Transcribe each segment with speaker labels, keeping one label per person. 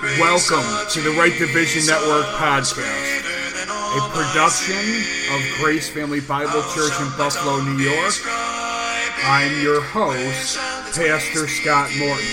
Speaker 1: Welcome to the Right Division Network podcast, a production of Grace Family Bible Church in Buffalo, New York. I'm your host, Pastor Scott Morton.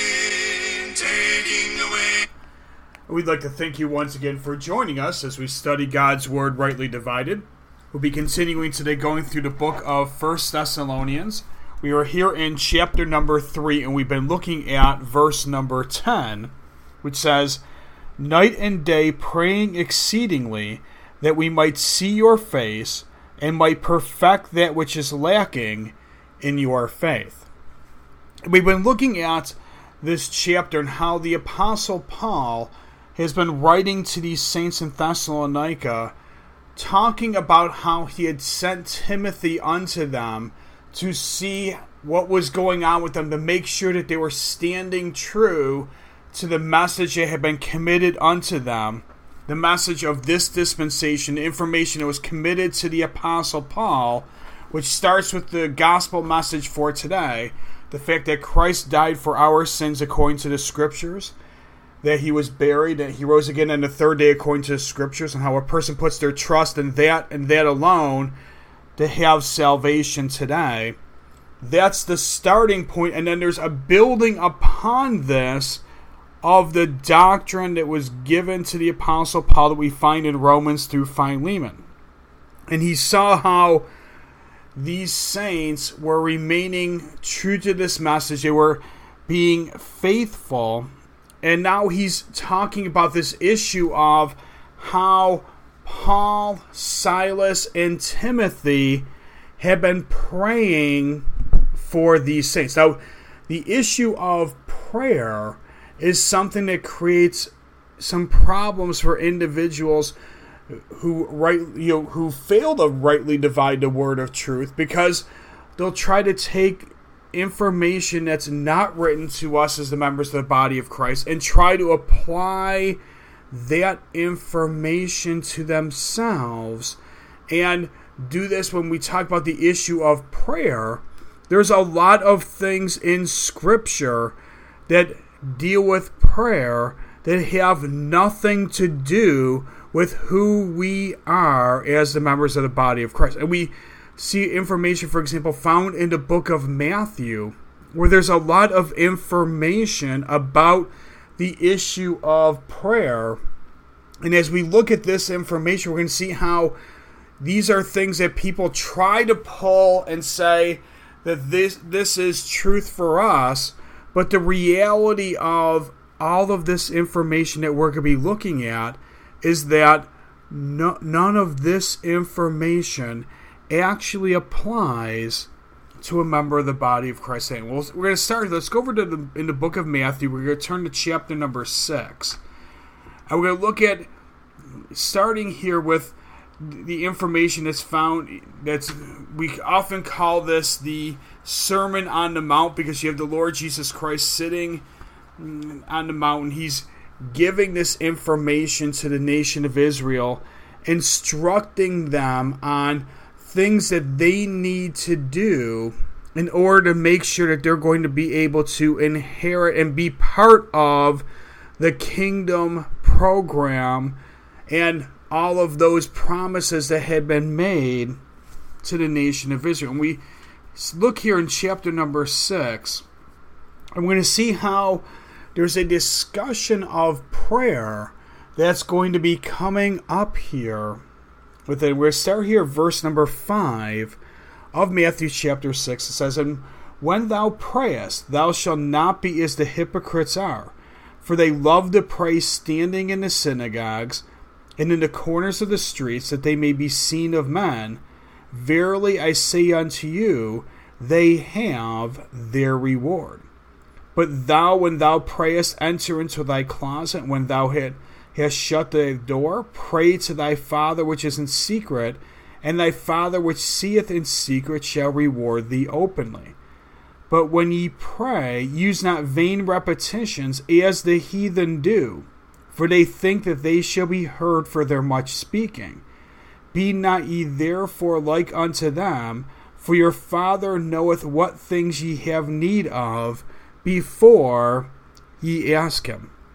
Speaker 1: We'd like to thank you once again for joining us as we study God's Word rightly divided. We'll be continuing today going through the book of 1 Thessalonians. We are here in chapter number 3, and we've been looking at verse number 10, which says, "Night and day praying exceedingly, that we might see your face, and might perfect that which is lacking in your faith." We've been looking at this chapter and how the Apostle Paul has been writing to these saints in Thessalonica, talking about how he had sent Timothy unto them to see what was going on with them, to make sure that they were standing true to the message that had been committed unto them, the message of this dispensation, the information that was committed to the Apostle Paul, which starts with the gospel message for today, the fact that Christ died for our sins according to the Scriptures, that he was buried, that he rose again on the third day according to the Scriptures, and how a person puts their trust in that and that alone to have salvation today. That's the starting point, and then there's a building upon this of the doctrine that was given to the Apostle Paul that we find in Romans through Philemon. And he saw how these saints were remaining true to this message. They were being faithful. And now he's talking about this issue of how Paul, Silas, and Timothy have been praying for these saints. Now, the issue of prayer is something that creates some problems for individuals who fail to rightly divide the word of truth, because they'll try to take information that's not written to us as the members of the body of Christ and try to apply that information to themselves, and do this when we talk about the issue of prayer. There's a lot of things in Scripture that deal with prayer that have nothing to do with who we are as the members of the body of Christ. And we see information, for example, found in the book of Matthew, where there's a lot of information about the issue of prayer. And as we look at this information, we're going to see how these are things that people try to pull and say that this is truth for us, but the reality of all of this information that we're going to be looking at is that none of this information actually applies to a member of the body of Christ. Well, we're going to start. Let's go over to in the book of Matthew. We're going to turn to chapter number 6. And we're going to look at, starting here with the information that's found, we often call this the Sermon on the Mount, because you have the Lord Jesus Christ sitting on the mountain. He's giving this information to the nation of Israel, instructing them on things that they need to do in order to make sure that they're going to be able to inherit and be part of the kingdom program and all of those promises that had been made to the nation of Israel. And we look here in chapter number 6, and we're going to see how there's a discussion of prayer that's going to be coming up here. We're going to start here, verse number 5 of Matthew chapter 6. It says, "And when thou prayest, thou shalt not be as the hypocrites are, for they love to pray standing in the synagogues and in the corners of the streets, that they may be seen of men. Verily I say unto you, they have their reward. But thou, when thou prayest, enter into thy closet. When thou hast shut the door, pray to thy Father which is in secret, and thy Father which seeth in secret shall reward thee openly. But when ye pray, use not vain repetitions, as the heathen do, for they think that they shall be heard for their much speaking. Be not ye therefore like unto them, for your Father knoweth what things ye have need of before ye ask him."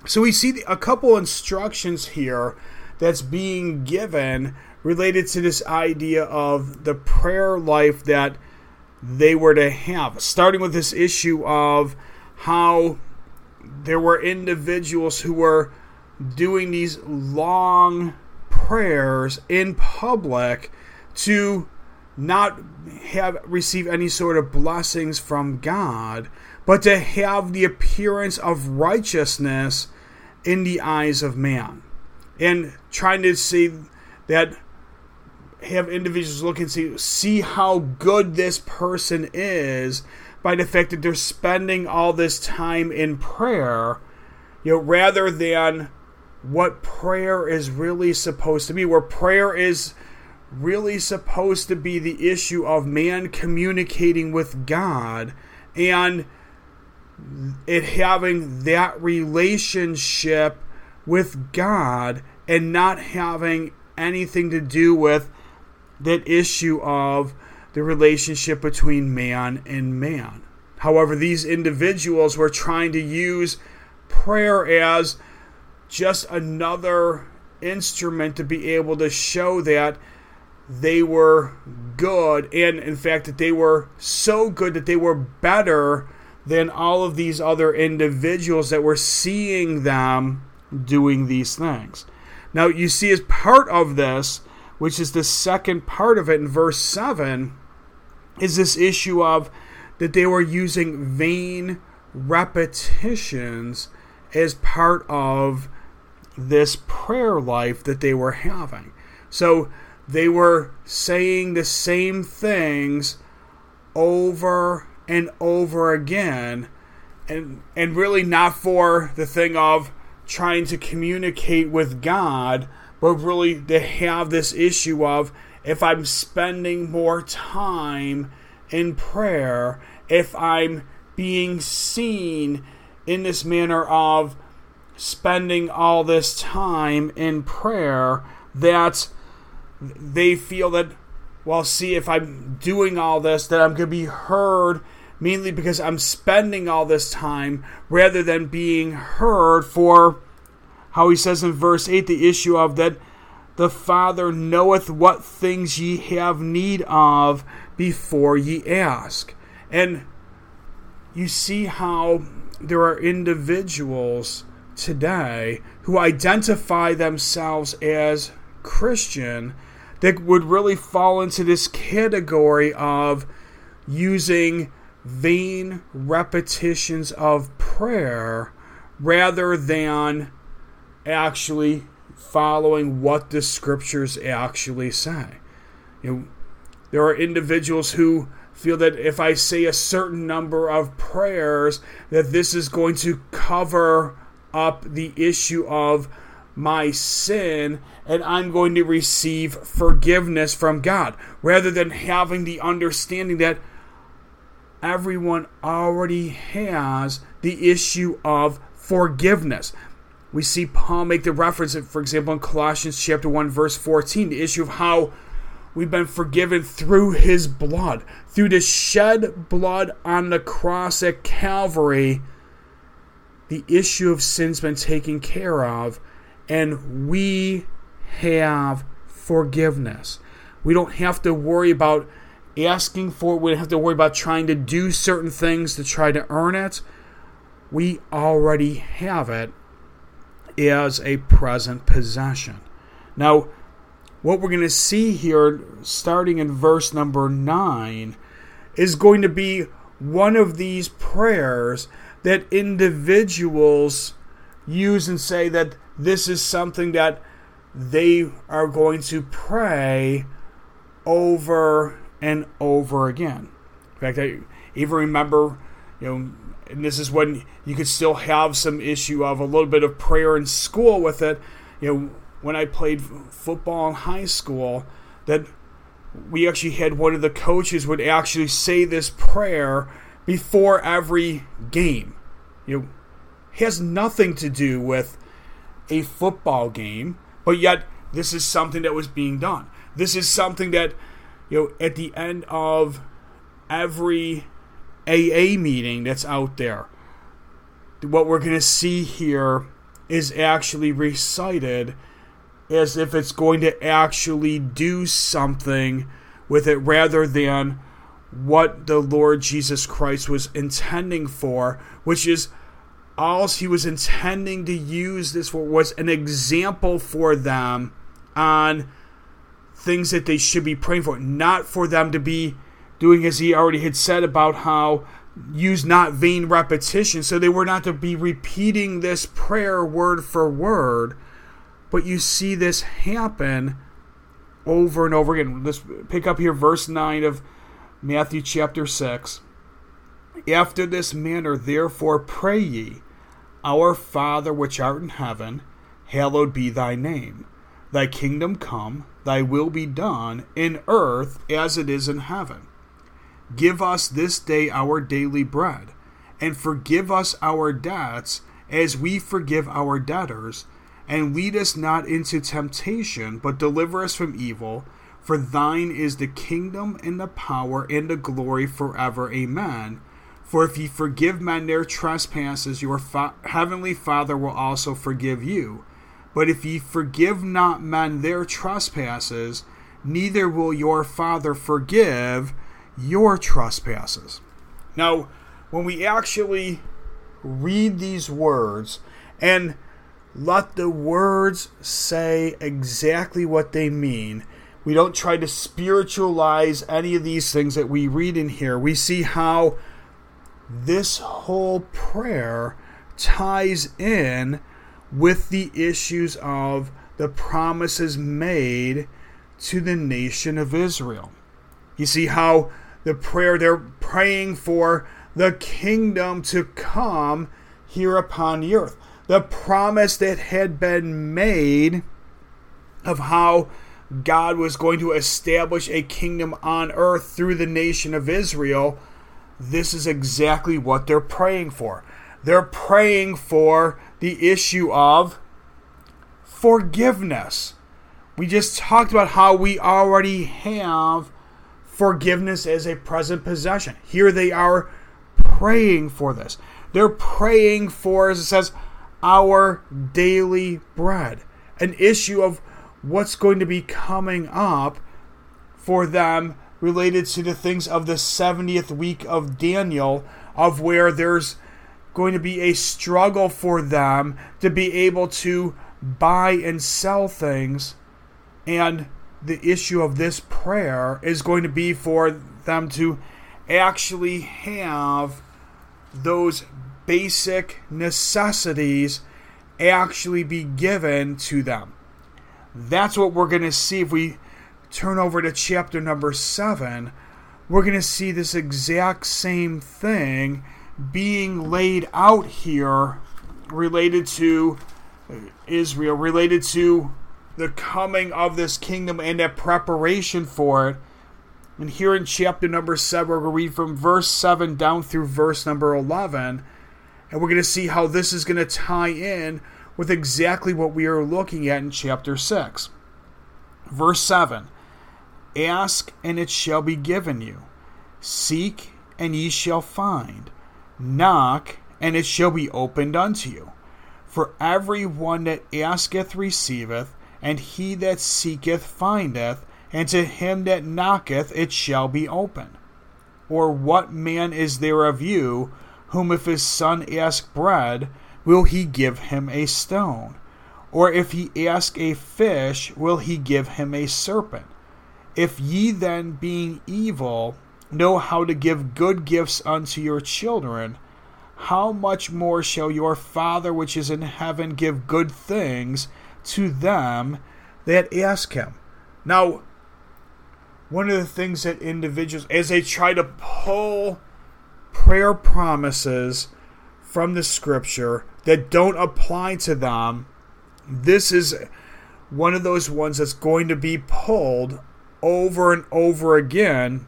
Speaker 1: So we see a couple instructions here that's being given related to this idea of the prayer life that they were to have. Starting with this issue of how there were individuals who were doing these long prayers in public to not receive any sort of blessings from God, but to have the appearance of righteousness in the eyes of man. And trying to see that, have individuals look and see how good this person is by the fact that they're spending all this time in prayer, rather than what prayer is really supposed to be, where prayer is really supposed to be the issue of man communicating with God and it having that relationship with God and not having anything to do with that issue of the relationship between man and man. However, these individuals were trying to use prayer as just another instrument to be able to show that they were good, and in fact that they were so good that they were better than all of these other individuals that were seeing them doing these things. Now you see, as part of this, which is the second part of it in verse 7, is this issue of that they were using vain repetitions as part of this prayer life that they were having. So they were saying the same things over and over again, and really not for the thing of trying to communicate with God, but really to have this issue of, if I'm spending more time in prayer, if I'm being seen in this manner of spending all this time in prayer, that they feel that, well, see, if I'm doing all this, that I'm going to be heard mainly because I'm spending all this time, rather than being heard for, how he says in verse 8, the issue of that the Father knoweth what things ye have need of before ye ask. And you see how there are individuals today who identify themselves as Christian that would really fall into this category of using vain repetitions of prayer rather than actually following what the scriptures actually say. There are individuals who feel that if I say a certain number of prayers, that this is going to cover up the issue of my sin and I'm going to receive forgiveness from God, rather than having the understanding that everyone already has the issue of forgiveness. We see Paul make the reference, for example, in Colossians chapter 1, verse 14, the issue of how we've been forgiven through his blood, through the shed blood on the cross at Calvary. The issue of sin's been taken care of, and we have forgiveness. We don't have to worry about asking for it. We don't have to worry about trying to do certain things to try to earn it. We already have it as a present possession. Now, what we're going to see here, starting in verse number 9, is going to be one of these prayers that individuals use and say that this is something that they are going to pray over and over again. In fact, I even remember, and this is when you could still have some issue of a little bit of prayer in school with it. When I played football in high school, that we actually had one of the coaches would actually say this prayer before every game. Has nothing to do with a football game, but yet this is something that was being done. This is something that, at the end of every AA meeting that's out there, what we're going to see here is actually recited as if it's going to actually do something with it rather than what the Lord Jesus Christ was intending for, which is all he was intending to use this for was an example for them on things that they should be praying for, not for them to be doing as he already had said about how use not vain repetition. So they were not to be repeating this prayer word for word, but you see this happen over and over again. Let's pick up here verse 9 of Matthew chapter 6. After this manner, therefore, pray ye, Our Father which art in heaven, hallowed be thy name. Thy kingdom come, thy will be done, in earth as it is in heaven. Give us this day our daily bread, and forgive us our debts, as we forgive our debtors. And lead us not into temptation, but deliver us from evil. For thine is the kingdom, and the power, and the glory forever. Amen. For if ye forgive men their trespasses, your heavenly Father will also forgive you. But if ye forgive not men their trespasses, neither will your Father forgive your trespasses. Now, when we actually read these words, and let the words say exactly what they mean, we don't try to spiritualize any of these things that we read in here. We see how this whole prayer ties in with the issues of the promises made to the nation of Israel. You see how the prayer, they're praying for the kingdom to come here upon the earth. The promise that had been made of how God was going to establish a kingdom on earth through the nation of Israel, this is exactly what they're praying for. They're praying for the issue of forgiveness. We just talked about how we already have forgiveness as a present possession. Here they are praying for this. They're praying for, as it says, our daily bread. An issue of what's going to be coming up for them related to the things of the 70th week of Daniel, of where there's going to be a struggle for them to be able to buy and sell things. And the issue of this prayer is going to be for them to actually have those basic necessities actually be given to them. That's what we're going to see if we turn over to chapter number 7. We're going to see this exact same thing being laid out here related to Israel, related to the coming of this kingdom and the preparation for it. And here in chapter number 7, we're going to read from verse 7 down through verse number 11. And we're going to see how this is going to tie in with exactly what we are looking at in chapter 6. Verse 7, Ask, and it shall be given you. Seek, and ye shall find. Knock, and it shall be opened unto you. For every one that asketh receiveth, and he that seeketh findeth, and to him that knocketh it shall be opened. Or what man is there of you, whom if his son ask bread, will he give him a stone? Or if he ask a fish, will he give him a serpent? If ye then, being evil, know how to give good gifts unto your children, how much more shall your Father which is in heaven give good things to them that ask him? Now, one of the things that individuals, as they try to pull prayer promises from the scripture that don't apply to them, this is one of those ones that's going to be pulled over and over again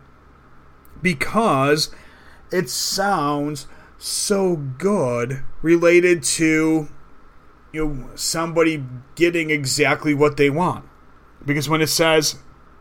Speaker 1: because it sounds so good related to somebody getting exactly what they want. Because when it says,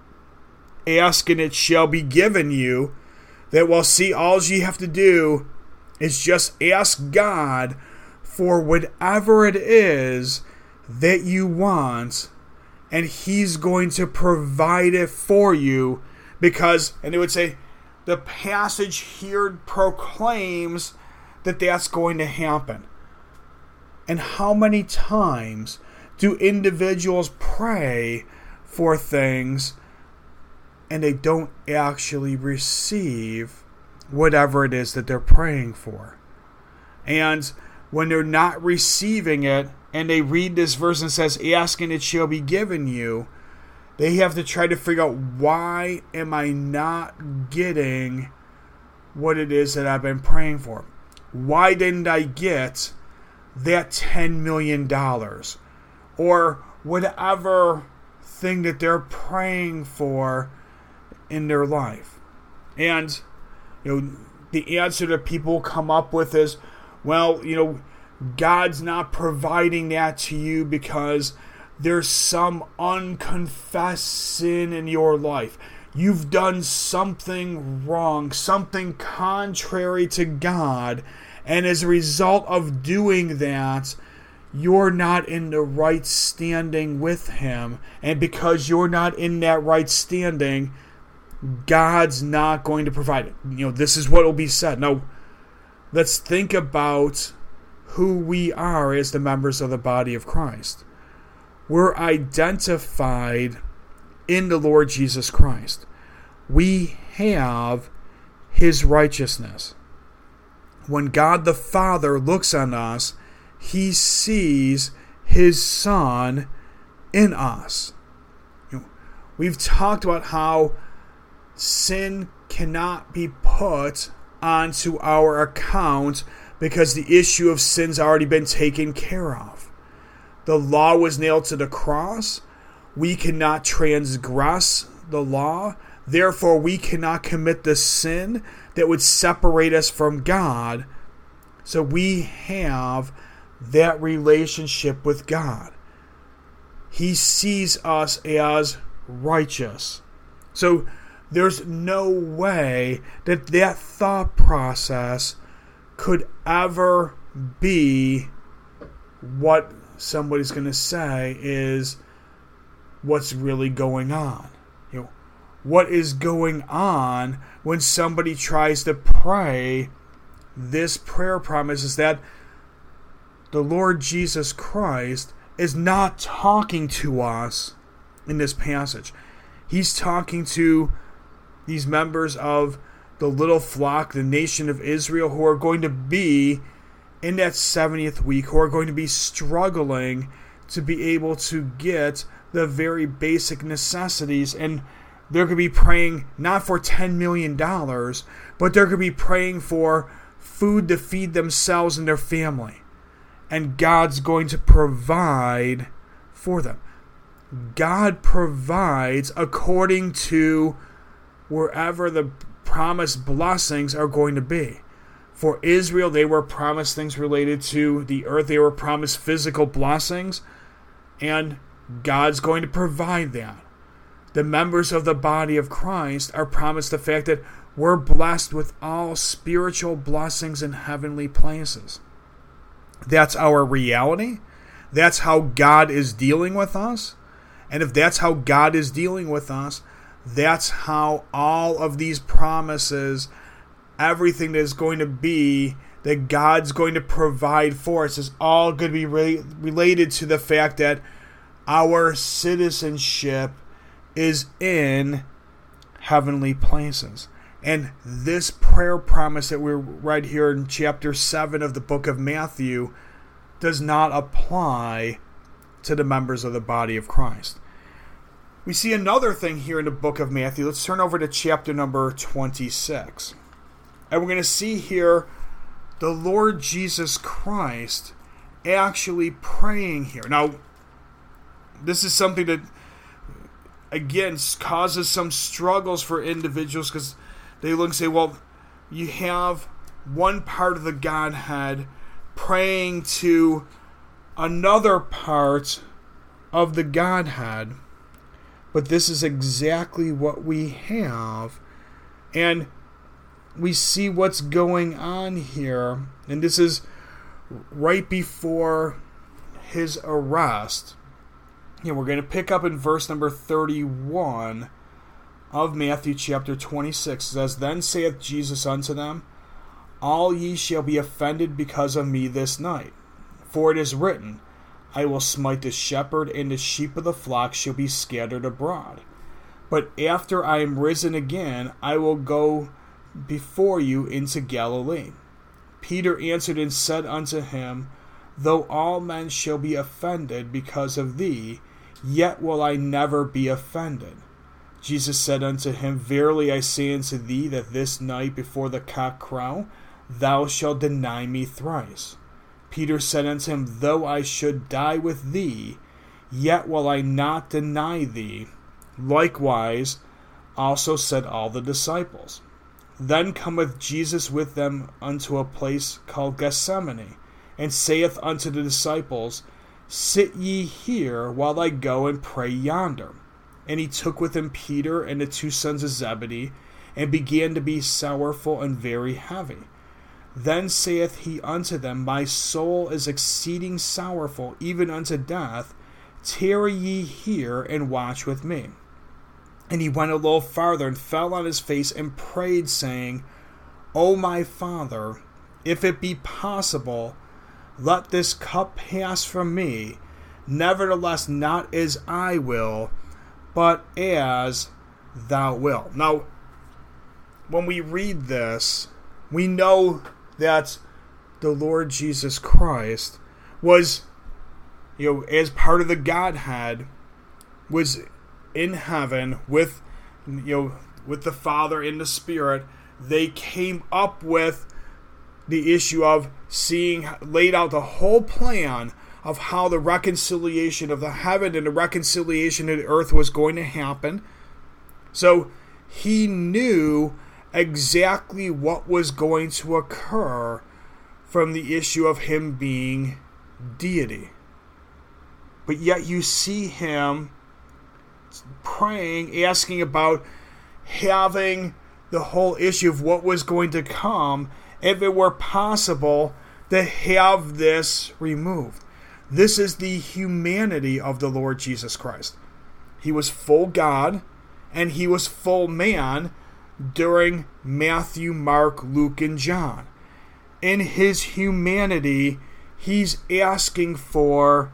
Speaker 1: ask and it shall be given you, that all you have to do is just ask God for whatever it is that you want, and He's going to provide it for you, because, and it would say, the passage here proclaims that that's going to happen. And how many times do individuals pray for things and they don't actually receive whatever it is that they're praying for? And when they're not receiving it, and they read this verse and says, ask and it shall be given you, they have to try to figure out, why am I not getting what it is that I've been praying for? Why didn't I get that $10 million? Or whatever thing that they're praying for in their life. And, the answer that people come up with is, well, God's not providing that to you because there's some unconfessed sin in your life. You've done something wrong, something contrary to God, and as a result of doing that, you're not in the right standing with Him. And because you're not in that right standing, God's not going to provide it. This is what will be said. Now, let's think about who we are as the members of the body of Christ. We're identified in the Lord Jesus Christ. We have His righteousness. When God the Father looks on us, He sees His Son in us. We've talked about how sin cannot be put onto our account because the issue of sin's already been taken care of. The law was nailed to the cross. We cannot transgress the law. Therefore, we cannot commit the sin that would separate us from God. So we have that relationship with God. He sees us as righteous. So there's no way that that thought process could ever be what somebody's going to say is what's really going on. What is going on when somebody tries to pray this prayer promise is that the Lord Jesus Christ is not talking to us in this passage. He's talking to these members of the little flock, the nation of Israel, who are going to be in that 70th week, who are going to be struggling to be able to get the very basic necessities. And they're going to be praying not for $10 million, but they're going to be praying for food to feed themselves and their family. And God's going to provide for them. God provides according to wherever the promised blessings are going to be. For Israel, they were promised things related to the earth. They were promised physical blessings. And God's going to provide that. The members of the body of Christ are promised the fact that we're blessed with all spiritual blessings in heavenly places. That's our reality. That's how God is dealing with us. And if that's how God is dealing with us, that's how all of these promises, everything that is going to be, that God's going to provide for us, is all going to be related to the fact that our citizenship is in heavenly places. And this prayer promise that we read here in chapter 7 of the book of Matthew does not apply to the members of the body of Christ. We see another thing here in the book of Matthew. Let's turn over to chapter number 26. And we're going to see here the Lord Jesus Christ actually praying here. Now, this is something that, again, causes some struggles for individuals, because they look and say, well, you have one part of the Godhead praying to another part of the Godhead. But this is exactly what we have. And we see what's going on here. And this is right before his arrest. We're going to pick up in verse number 31 of Matthew chapter 26. It says, Then saith Jesus unto them, All ye shall be offended because of me this night. For it is written, I will smite the shepherd, and the sheep of the flock shall be scattered abroad. But after I am risen again, I will go before you into Galilee. Peter answered and said unto him, Though all men shall be offended because of thee, yet will I never be offended. Jesus said unto him, Verily I say unto thee, that this night before the cock crow, thou shalt deny me thrice. Peter said unto him, Though I should die with thee, yet will I not deny thee. Likewise also said all the disciples. Then cometh Jesus with them unto a place called Gethsemane, and saith unto the disciples, Sit ye here, while I go and pray yonder. And he took with him Peter and the 2 sons of Zebedee, and began to be sorrowful and very heavy. Then saith he unto them, My soul is exceeding sorrowful, even unto death. Tarry ye here, and watch with me. And he went a little farther, and fell on his face, and prayed, saying, O my Father, if it be possible, let this cup pass from me. Nevertheless, not as I will, but as thou wilt. Now, when we read this, we know that the Lord Jesus Christ was, as part of the Godhead, was in heaven with, with the Father and the Spirit. They came up with the issue of laid out the whole plan of how the reconciliation of the heaven and the reconciliation of the earth was going to happen. So he knew exactly what was going to occur from the issue of him being deity. But yet you see him praying, asking about having the whole issue of what was going to come, if it were possible to have this removed. This is the humanity of the Lord Jesus Christ. He was full God and he was full man during Matthew, Mark, Luke, and John. In his humanity, he's asking for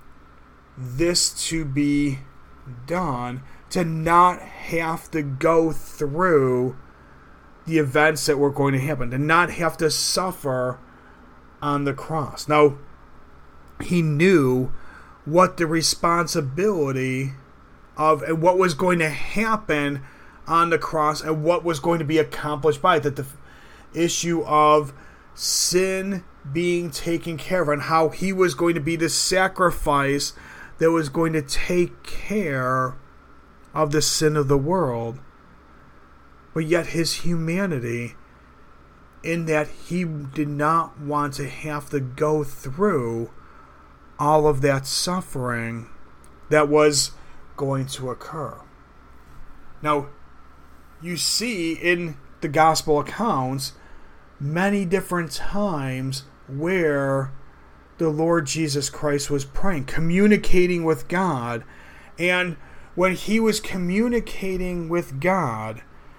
Speaker 1: this to be done, to not have to go through the events that were going to happen, to not have to suffer on the cross. Now, he knew what the responsibility of and what was going to happen on the cross and what was going to be accomplished by it, that the issue of sin being taken care of and how he was going to be the sacrifice that was going to take care of the sin of the world. But yet his humanity, in that he did not want to have to go through all of that suffering that was going to occur. Now, you see in the gospel accounts many different times where the Lord Jesus Christ was praying, communicating with God. And when he was communicating with God,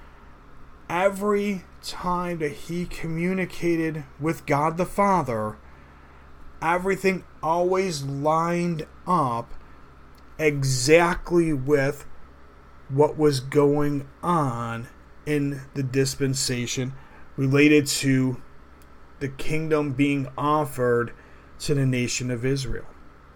Speaker 1: every time that he communicated with God the Father, everything always lined up exactly with what was going on in the dispensation related to the kingdom being offered to the nation of Israel.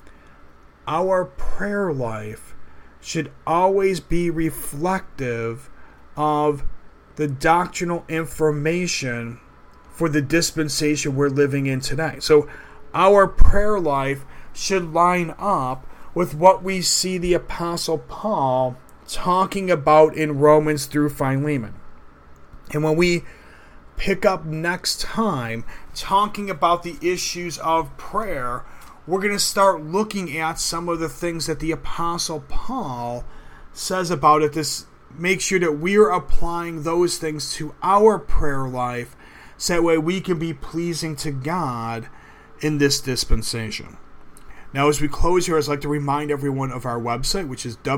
Speaker 1: Our prayer life should always be reflective of the doctrinal information for the dispensation we're living in today. So our prayer life should line up with what we see the Apostle Paul talking about in Romans through Philemon. And when we pick up next time talking about the issues of prayer, we're going to start looking at some of the things that the Apostle Paul says about it. This make sure that we're applying those things to our prayer life so that way we can be pleasing to God in this dispensation. Now, as we close here, I'd like to remind everyone of our website, which is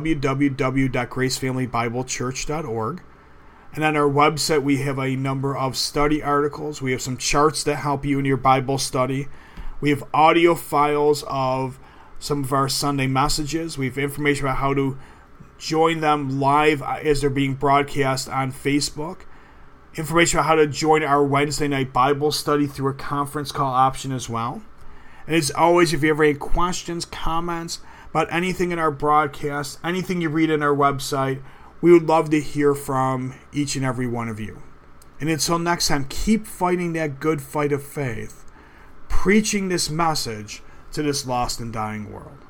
Speaker 1: www.gracefamilybiblechurch.org. And on our website, we have a number of study articles. We have some charts that help you in your Bible study. We have audio files of some of our Sunday messages. We have information about how to join them live as they're being broadcast on Facebook. Information about how to join our Wednesday night Bible study through a conference call option as well. And as always, if you have any questions, comments about anything in our broadcast, anything you read on our website, we would love to hear from each and every one of you. And until next time, keep fighting that good fight of faith, preaching this message to this lost and dying world.